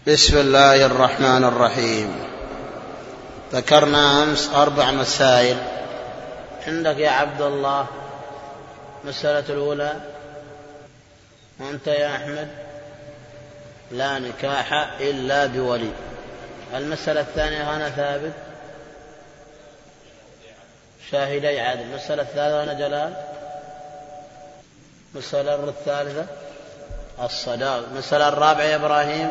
بسم الله الرحمن الرحيم. ذكرنا أمس 4 مسائل. عندك يا عبد الله مسألة الأولى، وأنت يا أحمد لا نكاح إلا بولي. المسألة الثانية أنا ثابت شاهدي عدل. المسألة الثالثة أنا جلال. المسألة الثالثة الصداق. المسألة الرابعة يا إبراهيم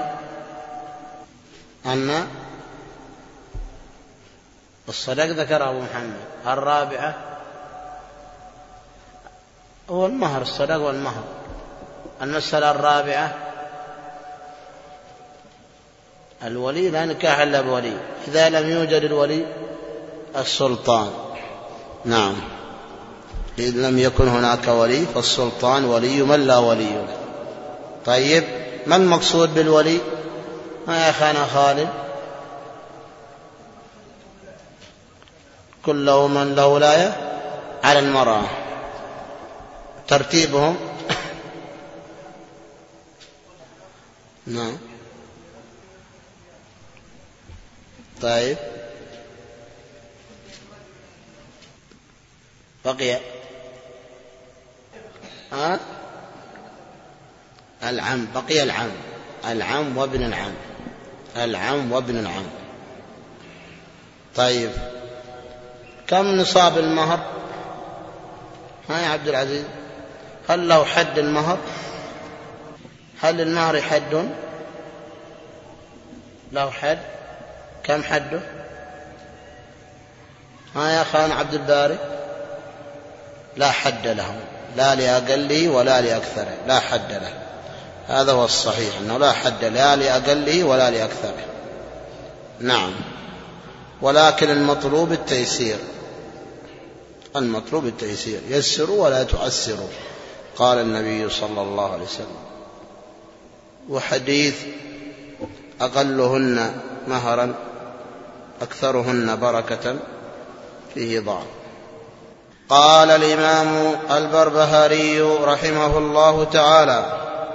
أن الصداق ذكر أبو محمد. الرابعة هو المهر، الصداق والمهر. المسألة الرابعة الولي، لا نكاح إلا بولي إذا لم يوجد الولي السلطان. نعم، إذا لم يكن هناك ولي فالسلطان ولي من لا ولي له. طيب، ما المقصود بالولي؟ ما يا أخانا خالد؟ كل من له ولاية على المرأة. ترتيبهم نعم. طيب، بقي العم. بقي العم وابن العم. العم وابن العم. طيب، كم نصاب المهر؟ يا عبد العزيز، هل له حد المهر؟ هل المهر حد له حد؟ كم حده؟ يا خان عبد الباري، لا حد له، لا لأقله ولا لأكثره، لا حد له. هذا هو الصحيح، أنه لا حد لا لأقله ولا لأكثره. نعم، ولكن المطلوب التيسير. المطلوب التيسير، يسروا ولا تعسروا، قال النبي صلى الله عليه وسلم. وحديث أقلهن مهرا أكثرهن بركة فيه ضعف. قال الإمام البربهاري رحمه الله تعالى: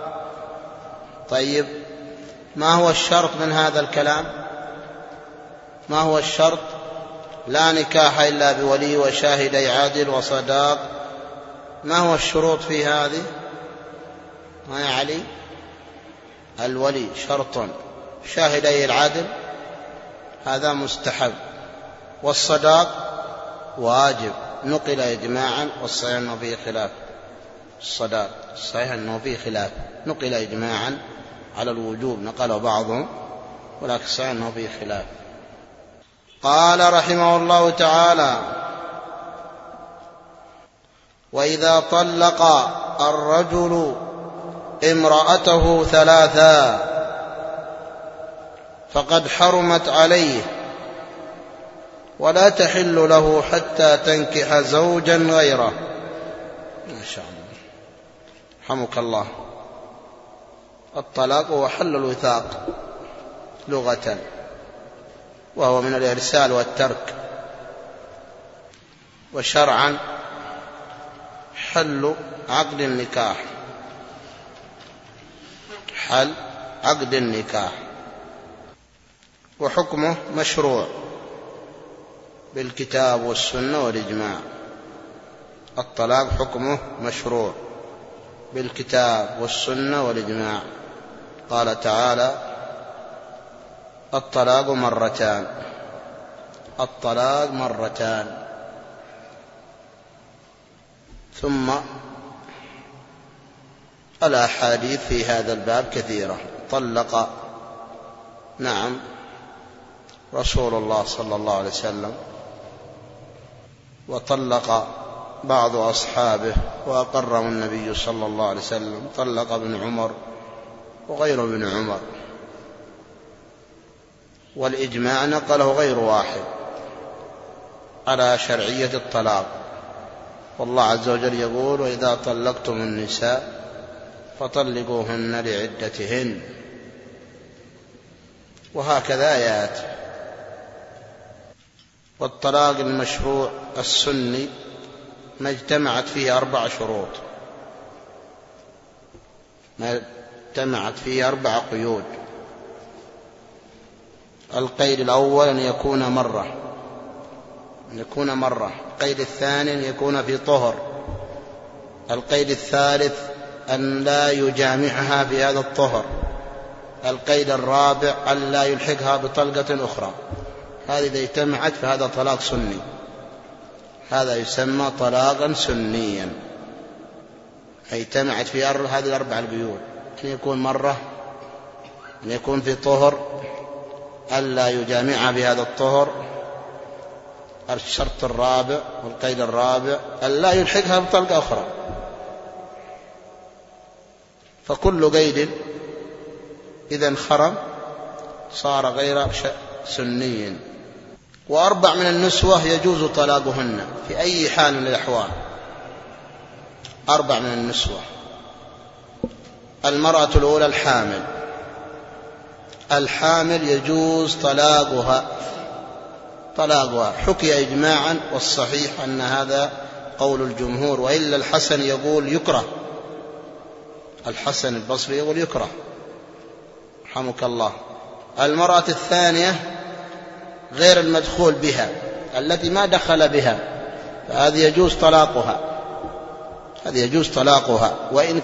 طيب، ما هو الشرط من هذا الكلام؟ ما هو الشرط؟ لا نكاح إلا بولي وشاهدي عادل وصداق. ما هو الشروط في هذه؟ ما يا علي؟ الولي شرط، شاهدي العادل هذا مستحب، والصداق واجب نقل إجماعا، والصحيح أنه فيه خلاف. الصداق صحيح أنه فيه خلاف، نقل إجماعا على الوجوب، نقل بعضهم، ولكن صحيح أنه فيه خلاف. قال رحمه الله تعالى: وإذا طلق الرجل امرأته 3 فقد حرمت عليه، ولا تحل له حتى تنكح زوجا غيره. ما شاء الله، رحمك الله. الطلاق هو حل الوثاق لغة، وهو من الإرسال والترك، وشرعا حل عقد النكاح، حل عقد النكاح، وحكمه مشروع بالكتاب والسنة والإجماع. الطلاق حكمه مشروع بالكتاب والسنة والإجماع. قال تعالى: الطلاق مرتان. الطلاق مرتان. ثم الأحاديث في هذا الباب كثيرة. طلق نعم رسول الله صلى الله عليه وسلم، وطلق بعض أصحابه وأقرهم النبي صلى الله عليه وسلم. طلق ابن عمر وغير ابن عمر، والإجماع نقله غير واحد على شرعية الطلاق. والله عز وجل يقول: وإذا طلقتم النساء فطلقوهن لعدتهن. وهكذا يأتي. والطلاق المشروع السني ما اجتمعت فيه 4 شروط، ما اجتمعت فيه 4 قيود. القيد الأول أن يكون مرة. القيد الثاني أن يكون في طهر. القيد الثالث أن لا يجامعها في هذا الطهر. القيد الرابع أن لا يلحقها بطلقة أخرى. هذه إذا اجتمعت فهذا طلاق سني، هذا يسمى طلاقا سنيا. اجتمعت في هذه الأربع القيود: أن يكون مرة، أن يكون في طهر، أن لا يجامعها بهذا الطهر، الشرط الرابع والقيد الرابع أن لا يلحقها بطلقة أخرى. فكل قيد إذا انخرم صار غير سني. وأربع من النسوة يجوز طلاقهن في أي حال من الأحوال. 4 من النسوة: المرأة الأولى الحامل يجوز طلاقها حكي إجماعا، والصحيح أن هذا قول الجمهور، وإلا الحسن يقول يكره، الحسن البصري يقول يكره رحمك الله. المرأة الثانية غير المدخول بها، التي ما دخل بها، فهذه يجوز طلاقها، وإن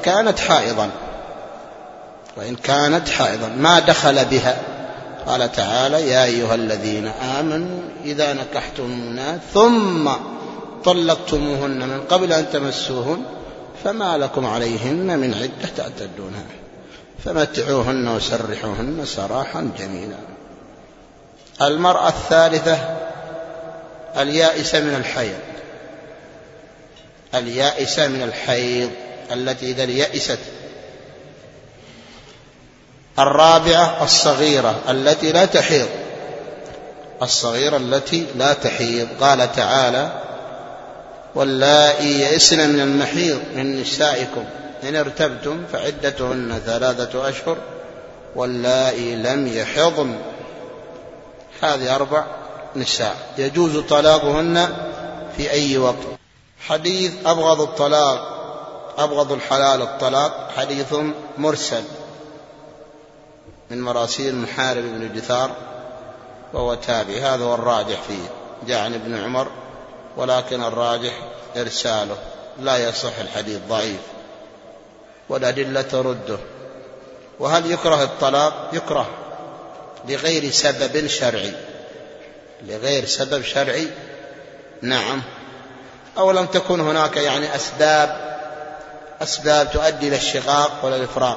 كانت حائضا ما دخل بها. قال تعالى: يا أيها الذين آمنوا إذا نكحتموهن ثم طلقتموهن من قبل أن تمسوهن فما لكم عليهن من عدة تعتدونها فمتعوهن وسرحوهن سراحا جميلا. المرأة الثالثة اليائسة من الحيض التي إذا يئست. الرابعة الصغيرة التي لا تحيض. قال تعالى: واللائي يئسن من المحيض من نسائكم إن ارتبتم فعدتهن 3 أشهر واللائي لم يحضن. هذه 4 نساء يجوز طلاقهن في أي وقت. حديث أبغض الحلال الطلاق حديث مرسل من مراسيل محارب بن جثار وهو تابعي، هذا هو الراجح فيه، جاء عن ابن عمر، ولكن الراجح إرساله، لا يصح الحديث، ضعيف، والأدلة ترده. وهل يكره الطلاق؟ يكره لغير سبب شرعي، نعم، أو لم تكن هناك أسباب تؤدي إلى الشقاق ولا الإفراق،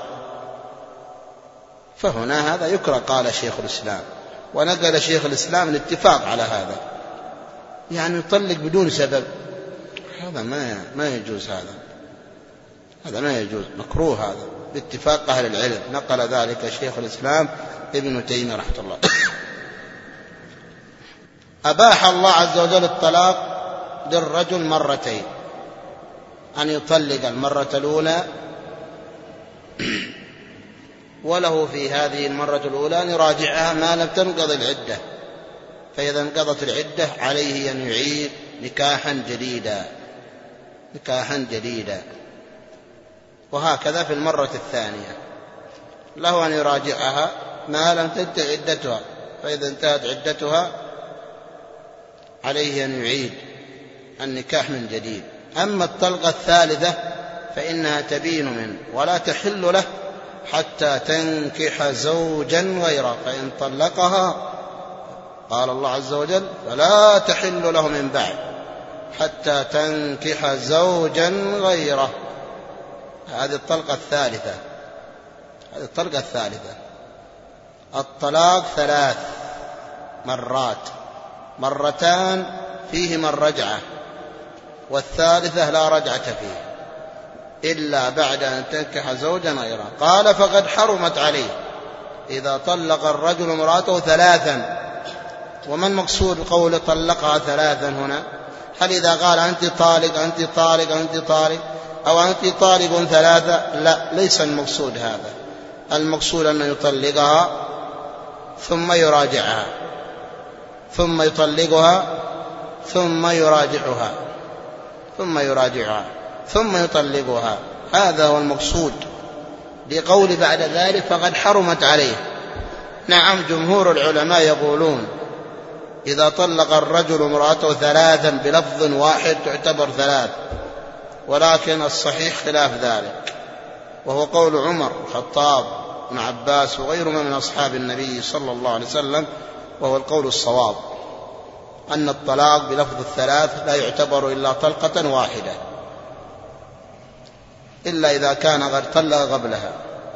فهنا هذا يكره. قال شيخ الإسلام، ونقل شيخ الإسلام الاتفاق على هذا، يعني يطلق بدون سبب، هذا ما يجوز، هذا ما يجوز، مكروه هذا باتفاق أهل العلم. نقل ذلك شيخ الإسلام ابن تيمية رحمه الله. أباح الله عز وجل الطلاق للرجل 2 أن يطلق المرة الأولى، وله في هذه المرة الأولى أن يراجعها ما لم تنقض العدة، فإذا انقضت العدة عليه أن يعيد نكاحا جديدا. وهكذا في المرة الثانية له أن يراجعها ما لم تنتهي عدتها، فإذا انتهت عدتها عليه أن يعيد النكاح من جديد. أما الطلقة الثالثة فإنها تبين منه ولا تحل له حتى تنكح زوجا غيره، فإن طلقها قال الله عز وجل: فلا تحل له من بعد حتى تنكح زوجا غيره. هذه الطلقة الثالثة. الطلاق 3 مرات، 2 فيهما الرجعة، والثالثة لا رجعة فيه إلا بعد أن تنكح زوجا غيره. قال: فقد حرمت عليه إذا طلق الرجل امرأته 3. وما المقصود قول طلقها 3 هنا؟ هل إذا قال أنت طالق أو أنت طالق 3؟ لا، ليس المقصود هذا. المقصود أن يطلقها ثم يراجعها، ثم يطلقها ثم يراجعها، ثم يطلقها، هذا هو المقصود. لقول بعد ذلك فقد حرمت عليه. نعم، جمهور العلماء يقولون إذا طلق الرجل امرأته 3 بلفظ واحد تعتبر 3، ولكن الصحيح خلاف ذلك، وهو قول عمر الخطاب بن عباس وغيرهما من أصحاب النبي صلى الله عليه وسلم، وهو القول الصواب أن الطلاق بلفظ 3 لا يعتبر إلا طلقة واحدة، إلا إذا كان قد طلق قبلها.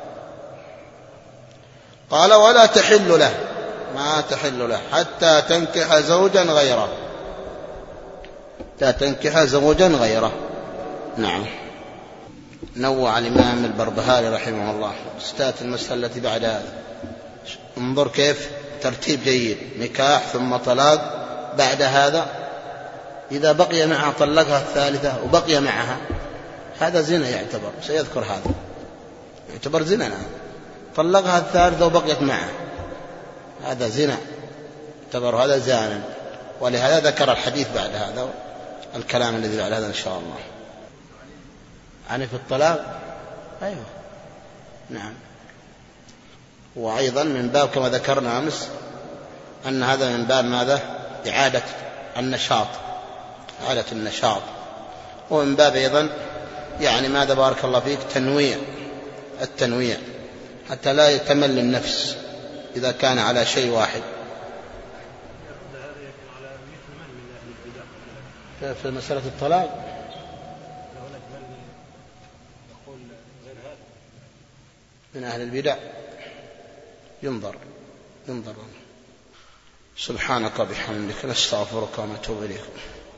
قال ولا تحل له، ما تحل له حتى تنكح زوجا غيره، حتى تنكح زوجا غيره. نعم. نوع الإمام البربهاري رحمه الله استات المسألة التي بعد هذا. انظر كيف ترتيب جيد، نكاح ثم طلاق، بعد هذا إذا بقي معها طلقها الثالثة وبقي معها، هذا زنا يعتبر، سيذكر هذا يعتبر زنا. طلقها الثالثة وبقيت معه، هذا زنا يعتبر، هذا زانا. ولهذا ذكر الحديث بعد هذا، الكلام الذي بعد هذا إن شاء الله. يعني في الطلاق أيوة نعم. وأيضا من باب كما ذكرنا أمس أن هذا من باب ماذا؟ إعادة النشاط، إعادة النشاط. ومن باب أيضا يعني ماذا بارك الله فيك التنويع حتى لا يتمل النفس إذا كان على شيء واحد. في مسألة الطلاق من أهل البدع ينظر. سبحانك وبحمدك نستغفرك ونتوب إليك.